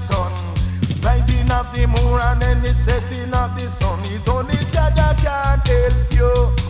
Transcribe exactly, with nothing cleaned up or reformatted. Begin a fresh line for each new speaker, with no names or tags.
sun. Rising of the moon and then the setting of the sun. It's only Jah that can help you.